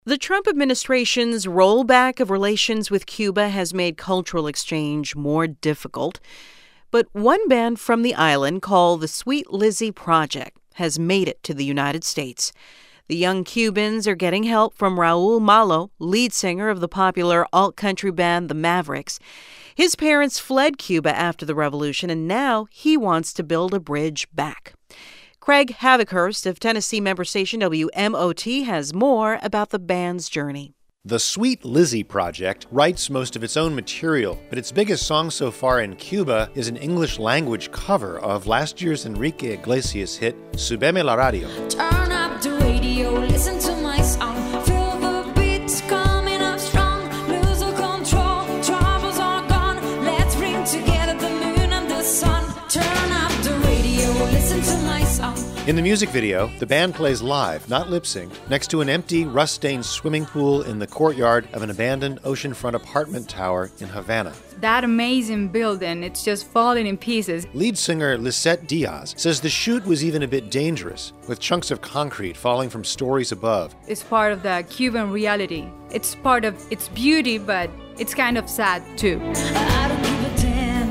The Trump administration's rollback of relations with Cuba has made cultural exchange more difficult. But one band from the island called the Sweet Lizzie Project has made it to the United States. The young Cubans are getting help from Raul Malo, lead singer of the popular alt-country band The Mavericks. His parents fled Cuba after the revolution, and now he wants to build a bridge back. Craig Havikhurst of Tennessee member station WMOT has more about the band's journey. The Sweet Lizzie Project writes most of its own material, but its biggest song so far in Cuba is an English-language cover of last year's Enrique Iglesias hit, Súbeme la Radio. Turn up the radio, listen to my song, feel the beats coming up strong, lose the control, troubles are gone, let's bring together the moon and the sun. Turn up the radio, listen to my song. In the music video, the band plays live, not lip-synced, next to an empty, rust-stained swimming pool in the courtyard of an abandoned oceanfront apartment tower in Havana. That amazing building, it's just falling in pieces. Lead singer Lisette Diaz says the shoot was even a bit dangerous, with chunks of concrete falling from stories above. It's part of the Cuban reality. It's part of its beauty, but it's kind of sad too. I don't give a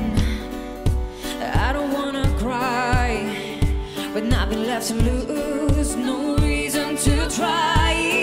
damn, I don't wanna cry, but nothing left to lose, no reason to try.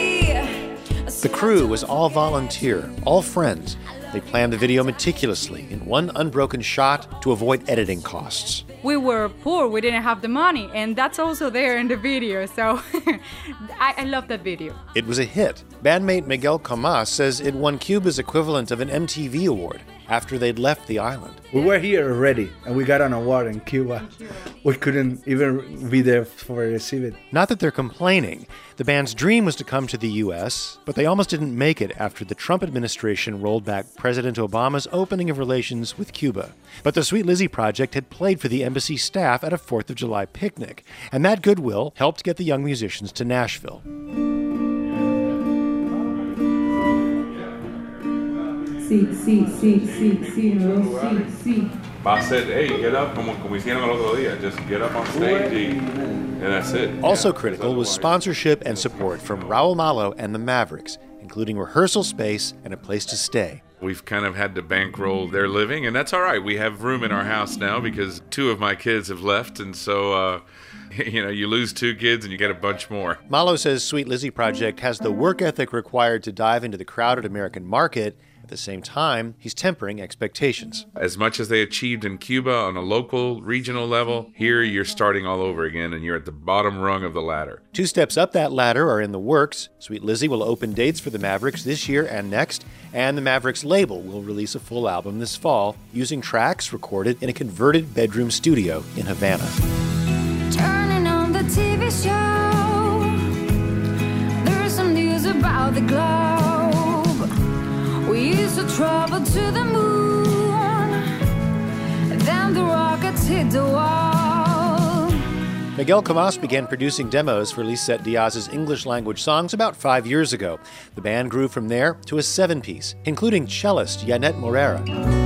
The crew was all volunteer, all friends. They planned the video meticulously in one unbroken shot to avoid editing costs. We were poor, we didn't have the money, and that's also there in the video, so I love that video. It was a hit. Bandmate Miguel Comas says it won Cuba's equivalent of an MTV award after they'd left the island. We were here already, and we got an award in Cuba. We couldn't even be there for receive it. Not that they're complaining. The band's dream was to come to the U.S., but they almost didn't make it after the Trump administration rolled back President Obama's opening of relations with Cuba. But the Sweet Lizzie Project had played for the embassy staff at a 4th of July picnic, and that goodwill helped get the young musicians to Nashville. I said, hey, get up, como hicieron el otro día. Just get up on stage and that's it. Also critical was sponsorship and support from Raul Malo and the Mavericks, including rehearsal space and a place to stay. We've kind of had to bankroll their living, and that's all right. We have room in our house now because 2 of my kids have left, and so you lose 2 kids and you get a bunch more. Malo says Sweet Lizzie Project has the work ethic required to dive into the crowded American market. At the same time, he's tempering expectations. As much as they achieved in Cuba on a local, regional level, here you're starting all over again and you're at the bottom rung of the ladder. 2 steps up that ladder are in the works. Sweet Lizzie will open dates for the Mavericks this year and next, and the Mavericks label will release a full album this fall using tracks recorded in a converted bedroom studio in Havana. Turning on the TV show, there's some news about the globe. We used to travel to the moon, then the rockets hit the wall. Miguel Comas began producing demos for Lisette Diaz's English-language songs about 5 years ago. The band grew from there to a 7-piece, including cellist Yannet Morera.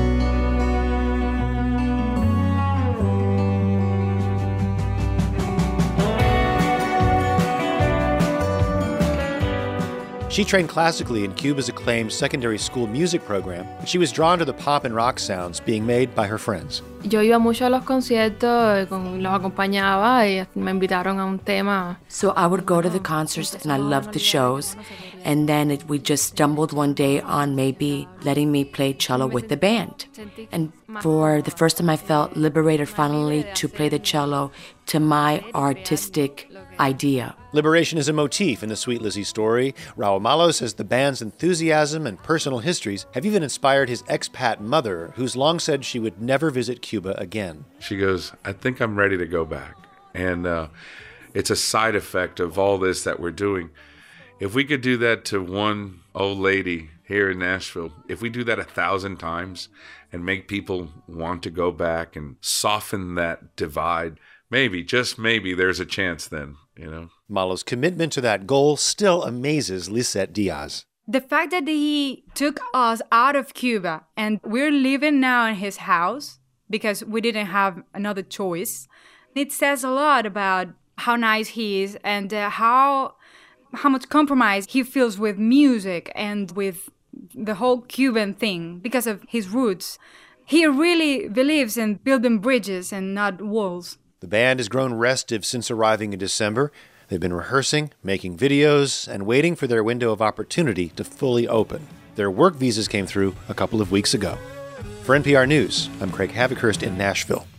She trained classically in Cuba's acclaimed secondary school music program, but she was drawn to the pop and rock sounds being made by her friends. Yo iba mucho a los conciertos, los acompañaba y me invitaron a un tema. So I would go to the concerts and I loved the shows. And then we just stumbled one day on maybe letting me play cello with the band. And for the first time I felt liberated finally to play the cello to my artistic idea. Liberation is a motif in the Sweet Lizzie story. Raul Malo says the band's enthusiasm and personal histories have even inspired his expat mother, who's long said she would never visit Cuba again. She goes, I think I'm ready to go back. And it's a side effect of all this that we're doing. If we could do that to one old lady here in Nashville, if we do that 1,000 times and make people want to go back and soften that divide, maybe, just maybe, there's a chance then, Malo's commitment to that goal still amazes Lisette Diaz. The fact that he took us out of Cuba and we're living now in his house because we didn't have another choice, it says a lot about how nice he is and how how much compromise he feels with music and with the whole Cuban thing because of his roots. He really believes in building bridges and not walls. The band has grown restive since arriving in December. They've been rehearsing, making videos, and waiting for their window of opportunity to fully open. Their work visas came through a couple of weeks ago. For NPR News, I'm Craig Havikhurst in Nashville.